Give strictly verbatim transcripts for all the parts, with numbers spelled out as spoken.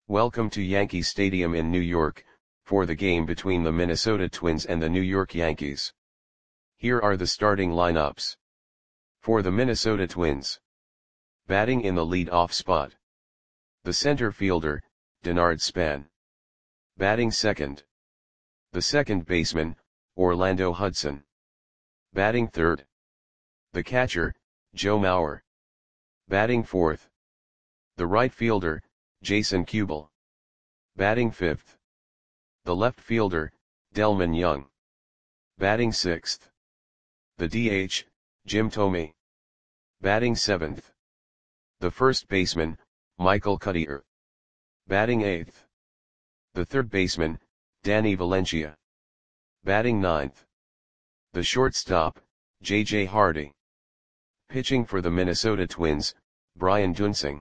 Welcome to Yankee Stadium in New York, for the game between the Minnesota Twins and the New York Yankees. Here are the starting lineups. For the Minnesota Twins. Batting in the lead-off spot. The center fielder, Denard Span. Batting second. The second baseman, Orlando Hudson. Batting third. The catcher, Joe Mauer. Batting fourth. The right fielder, Jason Kubel. Batting fifth. The left fielder, Delmon Young. Batting sixth. The D H, Jim Thome. Batting seventh. The first baseman, Michael Cuddyer. Batting eighth. The third baseman, Danny Valencia. Batting ninth. The shortstop, J J Hardy. Pitching for the Minnesota Twins, Brian Duensing.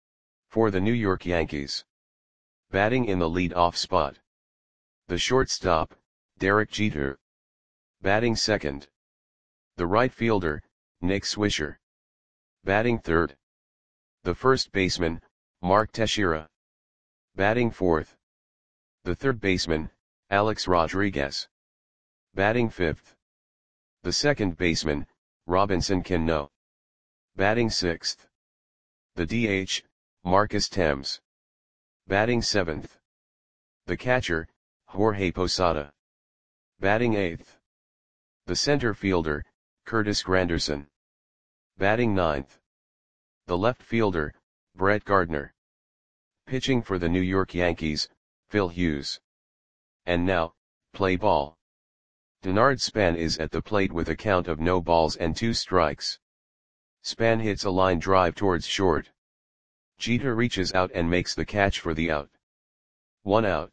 For the New York Yankees. Batting in the lead-off spot. The shortstop, Derek Jeter. Batting second. The right fielder, Nick Swisher. Batting third. The first baseman, Mark Teixeira. Batting fourth. The third baseman, Alex Rodriguez. Batting fifth. The second baseman, Robinson Cano. Batting sixth. The D H, Marcus Thames. Batting seventh. The catcher, Jorge Posada. Batting eighth. The center fielder, Curtis Granderson. Batting ninth. The left fielder, Brett Gardner. Pitching for the New York Yankees, Phil Hughes. And now, play ball. Denard Span is at the plate with a count of no balls and two strikes. Span hits a line drive towards short. Jeter reaches out and makes the catch for the out. One out.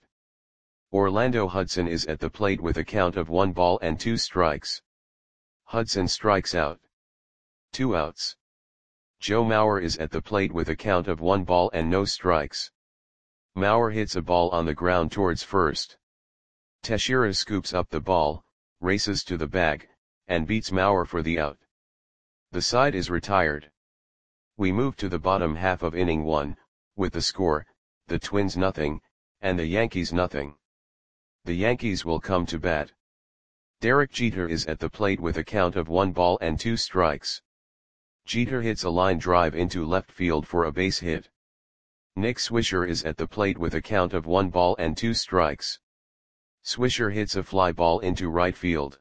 Orlando Hudson is at the plate with a count of one ball and two strikes. Hudson strikes out. Two outs. Joe Mauer is at the plate with a count of one ball and no strikes. Mauer hits a ball on the ground towards first. Teixeira scoops up the ball, races to the bag, and beats Mauer for the out. The side is retired. We move to the bottom half of inning one, with the score, the Twins nothing, and the Yankees nothing. The Yankees will come to bat. Derek Jeter is at the plate with a count of one ball and two strikes. Jeter hits a line drive into left field for a base hit. Nick Swisher is at the plate with a count of one ball and two strikes. Swisher hits a fly ball into right field.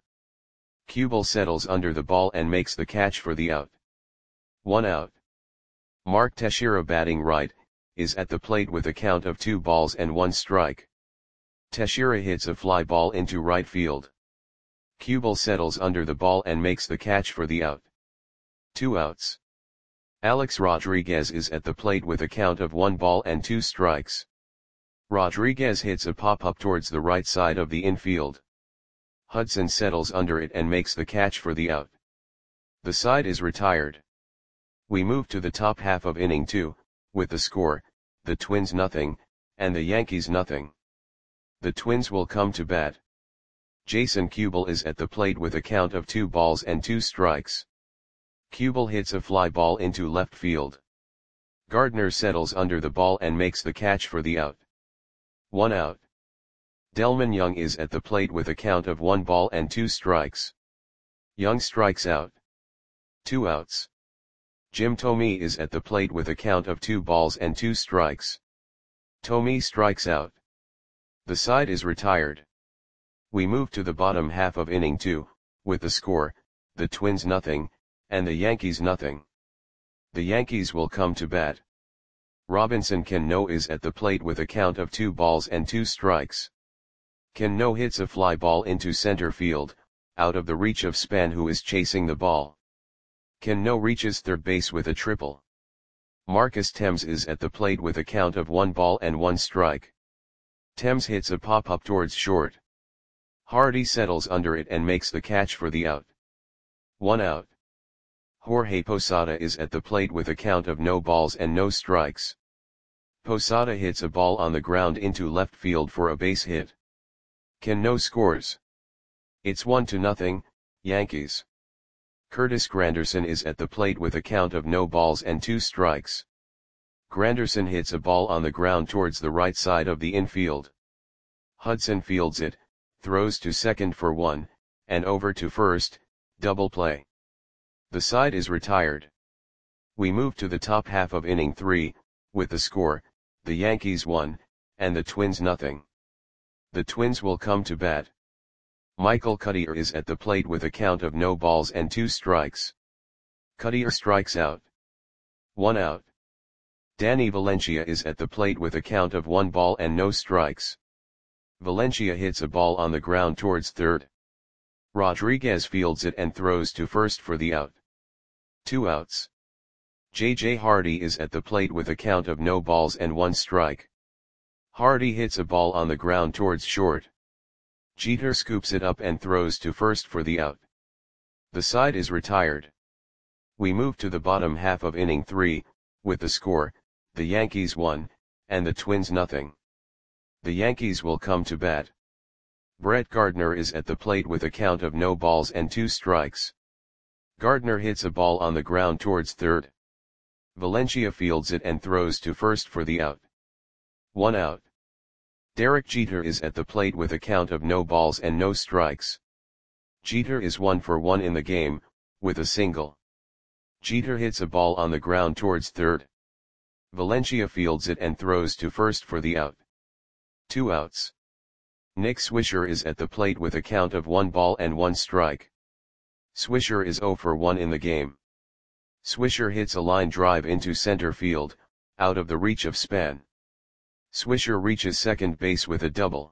Kubel settles under the ball and makes the catch for the out. One out. Mark Teixeira, batting right, is at the plate with a count of two balls and one strike. Teixeira hits a fly ball into right field. Kubel settles under the ball and makes the catch for the out. Two outs. Alex Rodriguez is at the plate with a count of one ball and two strikes. Rodriguez hits a pop-up towards the right side of the infield. Hudson settles under it and makes the catch for the out. The side is retired. We move to the top half of inning two, with the score, the Twins nothing, and the Yankees nothing. The Twins will come to bat. Jason Kubel is at the plate with a count of two balls and two strikes. Kubel hits a fly ball into left field. Gardner settles under the ball and makes the catch for the out. One out. Delmon Young is at the plate with a count of one ball and two strikes. Young strikes out. Two outs. Jim Thome is at the plate with a count of two balls and two strikes. Thome strikes out. The side is retired. We move to the bottom half of inning two, with the score, the Twins nothing, and the Yankees nothing. The Yankees will come to bat. Robinson Cano is at the plate with a count of two balls and two strikes. Cano hits a fly ball into center field, out of the reach of Span, who is chasing the ball. Cano reaches third base with a triple. Marcus Thames is at the plate with a count of one ball and one strike. Thames hits a pop-up towards short. Hardy settles under it and makes the catch for the out. One out. Jorge Posada is at the plate with a count of no balls and no strikes. Posada hits a ball on the ground into left field for a base hit. Cano scores. It's one to nothing, Yankees. Curtis Granderson is at the plate with a count of no balls and two strikes. Granderson hits a ball on the ground towards the right side of the infield. Hudson fields it, throws to second for one, and over to first, double play. The side is retired. We move to the top half of inning three, with the score, the Yankees one, and the Twins nothing. The Twins will come to bat. Michael Cuddyer is at the plate with a count of no balls and two strikes. Cuddyer strikes out. One out. Danny Valencia is at the plate with a count of one ball and no strikes. Valencia hits a ball on the ground towards third. Rodriguez fields it and throws to first for the out. Two outs. J J Hardy is at the plate with a count of no balls and one strike. Hardy hits a ball on the ground towards short. Jeter scoops it up and throws to first for the out. The side is retired. We move to the bottom half of inning three, with the score, the Yankees one, and the Twins nothing. The Yankees will come to bat. Brett Gardner is at the plate with a count of no balls and two strikes. Gardner hits a ball on the ground towards third. Valencia fields it and throws to first for the out. One out. Derek Jeter is at the plate with a count of no balls and no strikes. Jeter is one for one in the game, with a single. Jeter hits a ball on the ground towards third. Valencia fields it and throws to first for the out. Two outs. Nick Swisher is at the plate with a count of one ball and one strike. Swisher is zero for one in the game. Swisher hits a line drive into center field, out of the reach of Span. Swisher reaches second base with a double.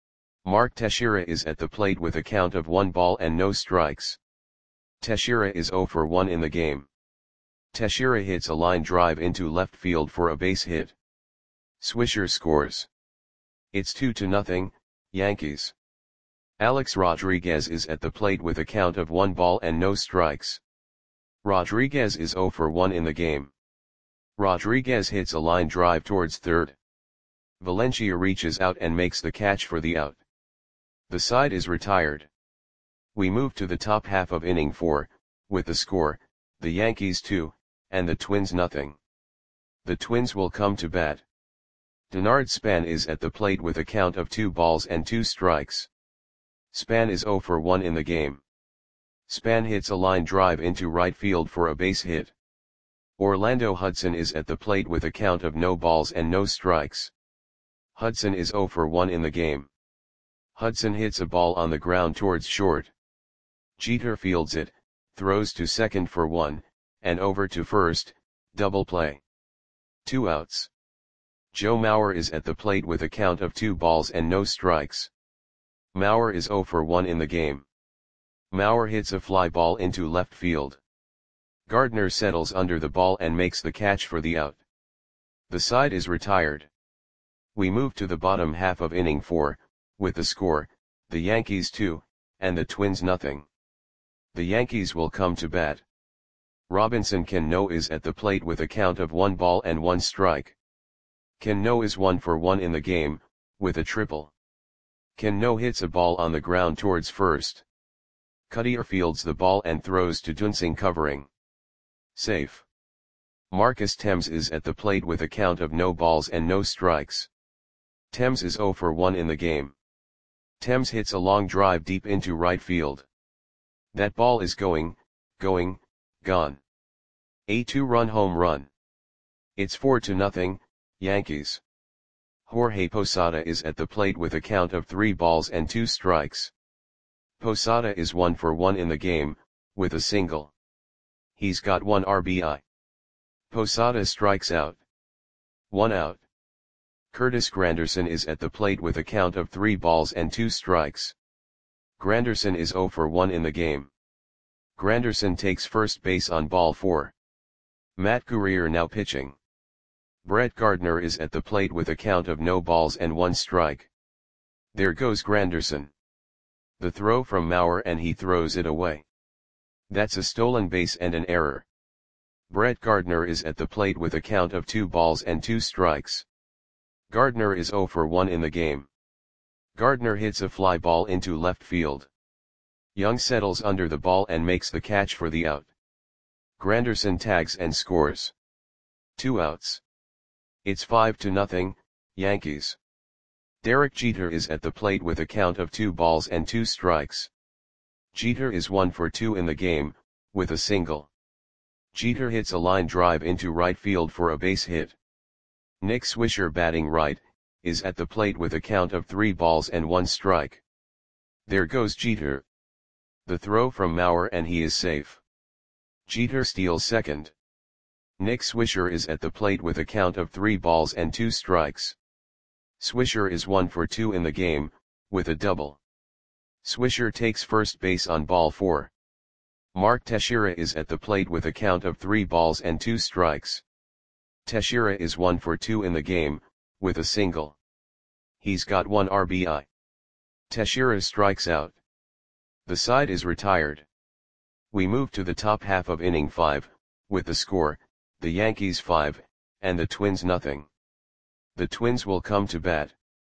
Mark Teixeira is at the plate with a count of one ball and no strikes. Teixeira is zero for one in the game. Teixeira hits a line drive into left field for a base hit. Swisher scores. It's two to nothing, Yankees. Alex Rodriguez is at the plate with a count of one ball and no strikes. Rodriguez is zero for one in the game. Rodriguez hits a line drive towards third. Valencia reaches out and makes the catch for the out. The side is retired. We move to the top half of inning four, with the score, the Yankees two, and the Twins nothing. The Twins will come to bat. Denard Span is at the plate with a count of two balls and two strikes. Span is zero for one in the game. Span hits a line drive into right field for a base hit. Orlando Hudson is at the plate with a count of no balls and no strikes. Hudson is zero for one in the game. Hudson hits a ball on the ground towards short. Jeter fields it, throws to second for one, and over to first, double play. Two outs. Joe Mauer is at the plate with a count of two balls and no strikes. Mauer is zero for one in the game. Mauer hits a fly ball into left field. Gardner settles under the ball and makes the catch for the out. The side is retired. We move to the bottom half of inning four, with the score, the Yankees two, and the Twins nothing. The Yankees will come to bat. Robinson Cano is at the plate with a count of one ball and one strike. Cano is one for one in the game, with a triple. Cano hits a ball on the ground towards first. Cuddyer fields the ball and throws to Dunsing covering. Safe. Marcus Thames is at the plate with a count of no balls and no strikes. Thames is zero for one in the game. Thames hits a long drive deep into right field. That ball is going, going, gone. A two-run home run. It's four to nothing, Yankees. Jorge Posada is at the plate with a count of three balls and two strikes. Posada is one for one in the game, with a single. He's got one R B I. Posada strikes out. One out. Curtis Granderson is at the plate with a count of three balls and two strikes. Granderson is zero for one in the game. Granderson takes first base on ball four. Matt Guerrier now pitching. Brett Gardner is at the plate with a count of no balls and one strike. There goes Granderson. The throw from Mauer and he throws it away. That's a stolen base and an error. Brett Gardner is at the plate with a count of two balls and two strikes. Gardner is zero for one in the game. Gardner hits a fly ball into left field. Young settles under the ball and makes the catch for the out. Granderson tags and scores. Two outs. It's five to nothing, Yankees. Derek Jeter is at the plate with a count of two balls and two strikes. Jeter is one for two in the game, with a single. Jeter hits a line drive into right field for a base hit. Nick Swisher, batting right, is at the plate with a count of three balls and one strike. There goes Jeter. The throw from Mauer and he is safe. Jeter steals second. Nick Swisher is at the plate with a count of three balls and two strikes. Swisher is one for two in the game, with a double. Swisher takes first base on ball four. Mark Teixeira is at the plate with a count of three balls and two strikes. Teixeira is one for two in the game, with a single. He's got one R B I. Teixeira strikes out. The side is retired. We move to the top half of inning five, with the score, the Yankees five, and the Twins nothing. The Twins will come to bat.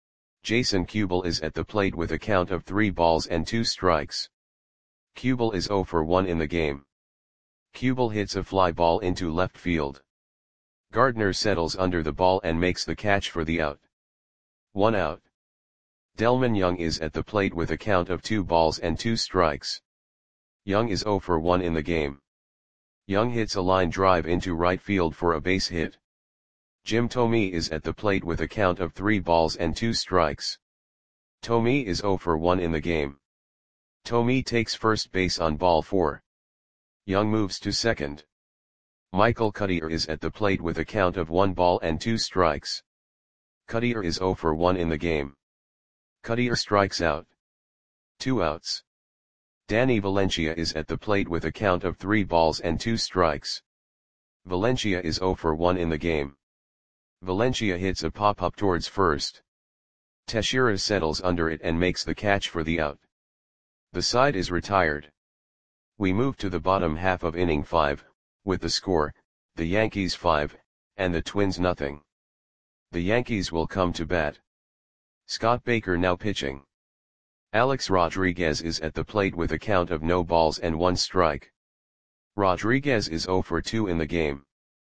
Jason Kubel is at the plate with a count of three balls and two strikes. Kubel is zero for one in the game. Kubel hits a fly ball into left field. Gardner settles under the ball and makes the catch for the out. One out. Delmon Young is at the plate with a count of two balls and two strikes. Young is zero for one in the game. Young hits a line drive into right field for a base hit. Jim Thome is at the plate with a count of three balls and two strikes. Thome is zero for one in the game. Thome takes first base on ball four. Young moves to second. Michael Cuddyer is at the plate with a count of one ball and two strikes. Cuddyer is zero for one in the game. Cuddyer strikes out. Two outs. Danny Valencia is at the plate with a count of three balls and two strikes. Valencia is zero for one in the game. Valencia hits a pop-up towards first. Teixeira settles under it and makes the catch for the out. The side is retired. We move to the bottom half of inning five, with the score, the Yankees five, and the Twins nothing. The Yankees will come to bat. Scott Baker now pitching. Alex Rodriguez is at the plate with a count of no balls and one strike. Rodriguez is zero for two in the game.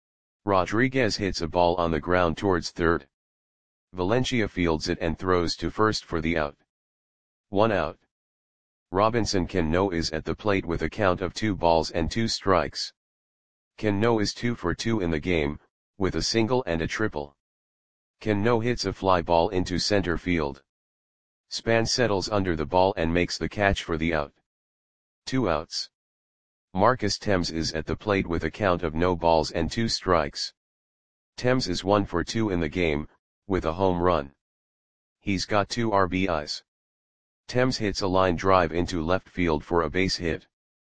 Rodriguez hits a ball on the ground towards third. Valencia fields it and throws to first for the out. One out. Robinson Cano is at the plate with a count of two balls and two strikes. Cano is two for two in the game, with a single and a triple. Cano hits a fly ball into center field. Span settles under the ball and makes the catch for the out. Two outs. Marcus Thames is at the plate with a count of no balls and two strikes. Thames is one for two in the game, with a home run. He's got two R B Is. Thames hits a line drive into left field for a base hit.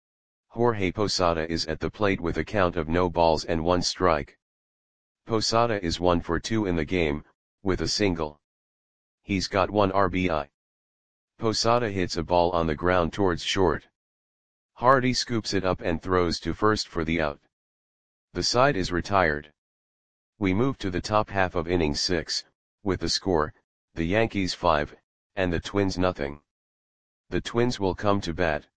Jorge Posada is at the plate with a count of no balls and one strike. Posada is one for two in the game, with a single. He's got one R B I. Posada hits a ball on the ground towards short. Hardy scoops it up and throws to first for the out. The side is retired. We move to the top half of inning six, with the score, the Yankees five, and the Twins nothing. The Twins will come to bat.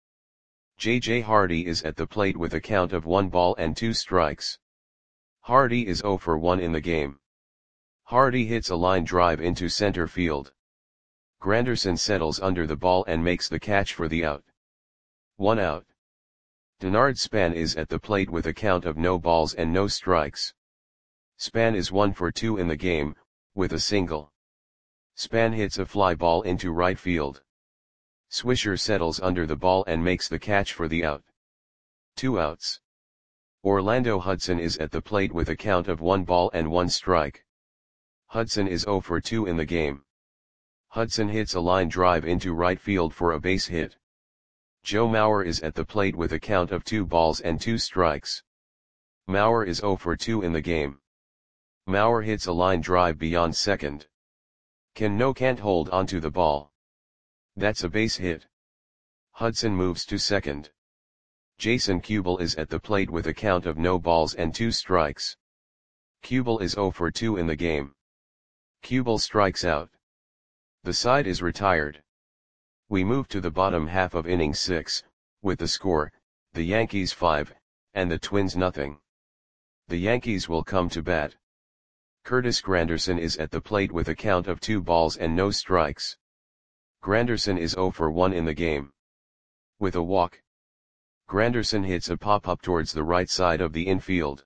J J Hardy is at the plate with a count of one ball and two strikes. Hardy is zero for one in the game. Hardy hits a line drive into center field. Granderson settles under the ball and makes the catch for the out. One out. Denard Span is at the plate with a count of no balls and no strikes. Span is one for two in the game, with a single. Span hits a fly ball into right field. Swisher settles under the ball and makes the catch for the out. Two outs. Orlando Hudson is at the plate with a count of one ball and one strike. Hudson is zero for two in the game. Hudson hits a line drive into right field for a base hit. Joe Mauer is at the plate with a count of two balls and two strikes. Mauer is zero for two in the game. Mauer hits a line drive beyond second. Cano can't hold onto the ball. That's a base hit. Hudson moves to second. Jason Kubel is at the plate with a count of no balls and two strikes. Kubel is zero for two in the game. Kubel strikes out. The side is retired. We move to the bottom half of inning six, with the score, the Yankees five, and the Twins nothing. The Yankees will come to bat. Curtis Granderson is at the plate with a count of two balls and no strikes. Granderson is zero for one in the game. With a walk, Granderson hits a pop-up towards the right side of the infield.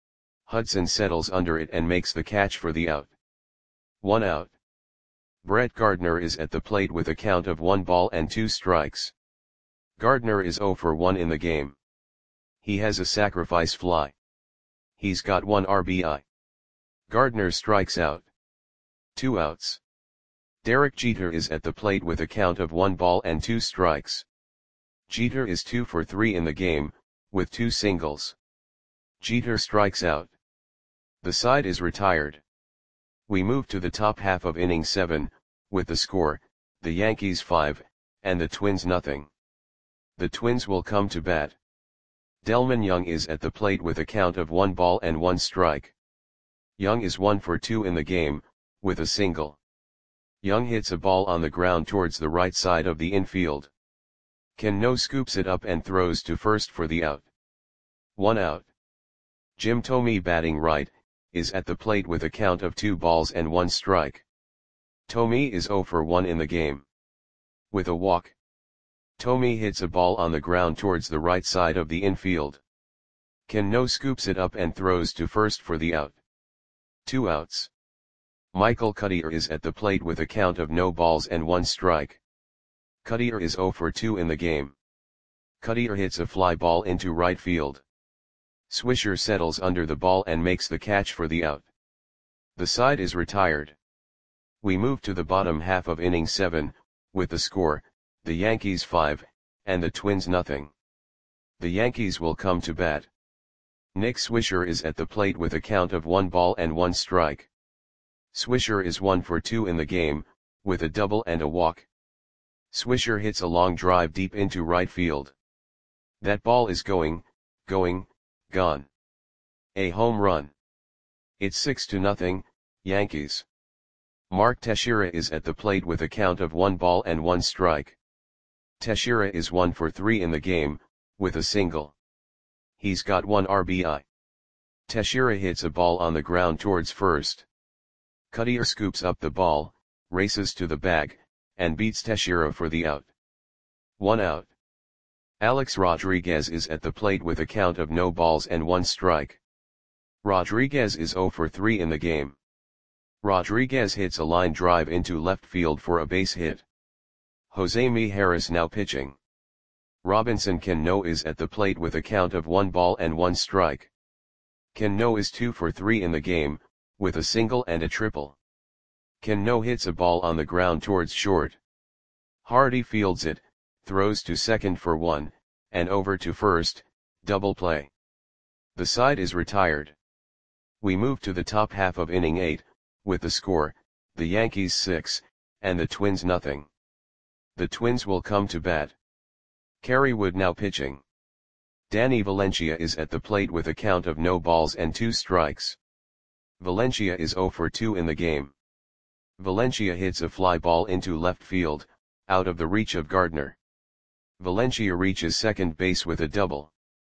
Hudson settles under it and makes the catch for the out. One out. Brett Gardner is at the plate with a count of one ball and two strikes. Gardner is zero for one in the game. He has a sacrifice fly. He's got one R B I. Gardner strikes out. Two outs. Derek Jeter is at the plate with a count of one ball and two strikes. Jeter is two for three in the game, with two singles. Jeter strikes out. The side is retired. We move to the top half of inning seven, with the score, the Yankees five, and the Twins nothing. The Twins will come to bat. Delmon Young is at the plate with a count of one ball and one strike. Young is one for two in the game, with a single. Young hits a ball on the ground towards the right side of the infield. Cano scoops it up and throws to first for the out. One out. Jim Thome, batting right, is at the plate with a count of two balls and one strike. Thome is zero for one in the game. With a walk, Thome hits a ball on the ground towards the right side of the infield. Cano scoops it up and throws to first for the out. Two outs. Michael Cuddyer is at the plate with a count of no balls and one strike. Cuddyer is zero for two in the game. Cuddyer hits a fly ball into right field. Swisher settles under the ball and makes the catch for the out. The side is retired. We move to the bottom half of inning seven, with the score, the Yankees five, and the Twins nothing. The Yankees will come to bat. Nick Swisher is at the plate with a count of one ball and one strike. Swisher is one for two in the game, with a double and a walk. Swisher hits a long drive deep into right field. That ball is going, going, gone. A home run. It's six to nothing, Yankees. Mark Teixeira is at the plate with a count of one ball and one strike. Teixeira is one for three in the game, with a single. He's got one R B I. Teixeira hits a ball on the ground towards first. Cuddyer scoops up the ball, races to the bag, and beats Teixeira for the out. One out. Alex Rodriguez is at the plate with a count of no balls and one strike. Rodriguez is zero for three in the game. Rodriguez hits a line drive into left field for a base hit. Jose Mijares now pitching. Robinson Cano is at the plate with a count of one ball and one strike. Cano is two for three in the game, with a single and a triple. Cano hits a ball on the ground towards short. Hardy fields it, throws to second for one, and over to first, double play. The side is retired. We move to the top half of inning eight, with the score, the Yankees six, and the Twins nothing. The Twins will come to bat. Kerry Wood now pitching. Danny Valencia is at the plate with a count of no balls and two strikes. Valencia is zero for two in the game. Valencia hits a fly ball into left field, out of the reach of Gardner. Valencia reaches second base with a double.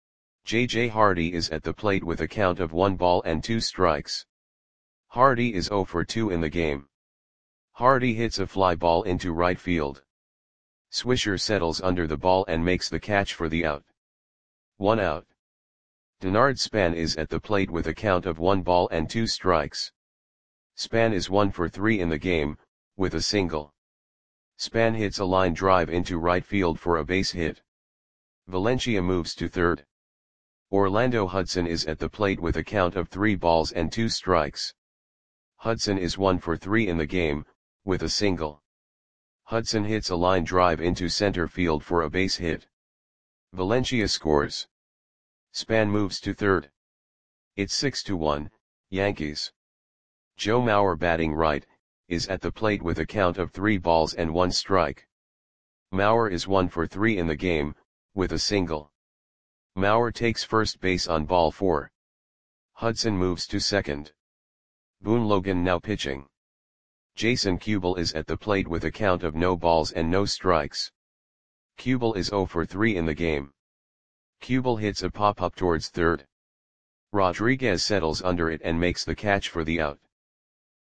J J Hardy is at the plate with a count of one ball and two strikes. Hardy is zero for two in the game. Hardy hits a fly ball into right field. Swisher settles under the ball and makes the catch for the out. One out. Denard Span is at the plate with a count of one ball and two strikes. Span is one for three in the game, with a single. Span hits a line drive into right field for a base hit. Valencia moves to third. Orlando Hudson is at the plate with a count of three balls and two strikes. Hudson is one for three in the game, with a single. Hudson hits a line drive into center field for a base hit. Valencia scores. Span moves to third. It's six to one, Yankees. Joe Mauer, batting right, is at the plate with a count of three balls and one strike. Mauer is one for three in the game, with a single. Mauer takes first base on ball four. Hudson moves to second. Boone Logan now pitching. Jason Kubel is at the plate with a count of no balls and no strikes. Kubel is zero for three in the game. Kubel hits a pop-up towards third. Rodriguez settles under it and makes the catch for the out.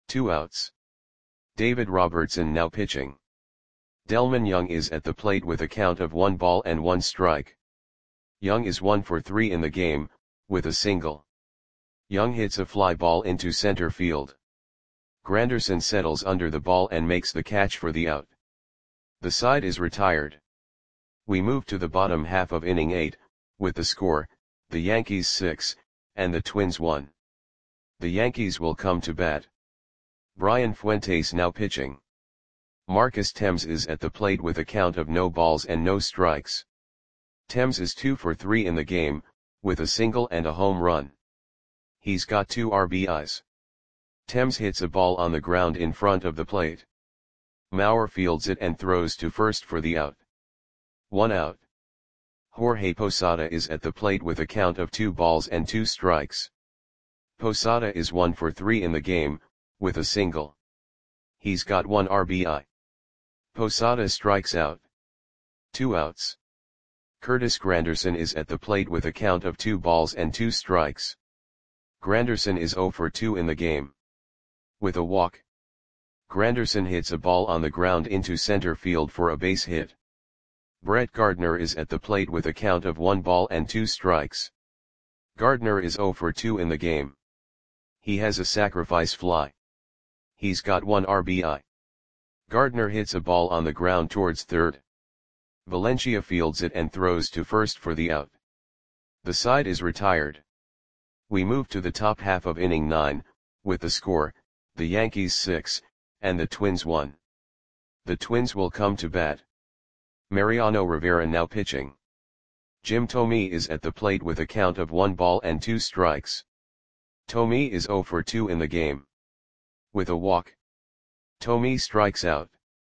Two outs. David Robertson now pitching. Delmon Young is at the plate with a count of one ball and one strike. Young is one for three in the game, with a single. Young hits a fly ball into center field. Granderson settles under the ball and makes the catch for the out. The side is retired. We move to the bottom half of inning eight, with the score, the Yankees six, and the Twins one. The Yankees will come to bat. Brian Fuentes now pitching. Marcus Thames is at the plate with a count of no balls and no strikes. Thames is two for three in the game, with a single and a home run. He's got two R B Is. Thames hits a ball on the ground in front of the plate. Mauer fields it and throws to first for the out. One out. Jorge Posada is at the plate with a count of two balls and two strikes. Posada is one for three in the game, with a single. He's got one R B I. Posada strikes out. Two outs. Curtis Granderson is at the plate with a count of two balls and two strikes. Granderson is zero for two in the game. With a walk. Granderson hits a ball on the ground into center field for a base hit. Brett Gardner is at the plate with a count of one ball and two strikes. Gardner is zero for two in the game. He has a sacrifice fly. He's got one R B I. Gardner hits a ball on the ground towards third. Valencia fields it and throws to first for the out. The side is retired. We move to the top half of inning nine, with the score, the Yankees six, and the Twins one. The Twins will come to bat. Mariano Rivera now pitching. Jim Thome is at the plate with a count of one ball and two strikes. Thome is zero for two in the game. With a walk. Thome strikes out.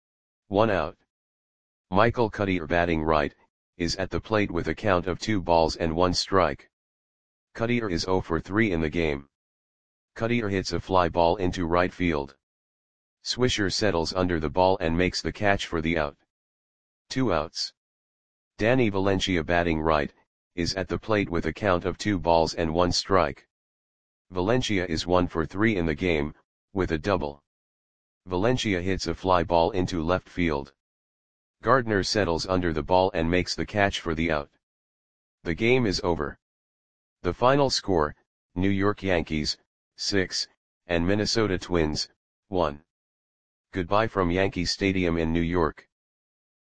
One out. Michael Cuddyer batting right, is at the plate with a count of two balls and one strike. Cuddyer is zero for three in the game. Cuddyer hits a fly ball into right field. Swisher settles under the ball and makes the catch for the out. Two outs. Danny Valencia batting right, is at the plate with a count of two balls and one strike. Valencia is one for three in the game, with a double. Valencia hits a fly ball into left field. Gardner settles under the ball and makes the catch for the out. The game is over. The final score, New York Yankees, six, and Minnesota Twins, one. Goodbye from Yankee Stadium in New York.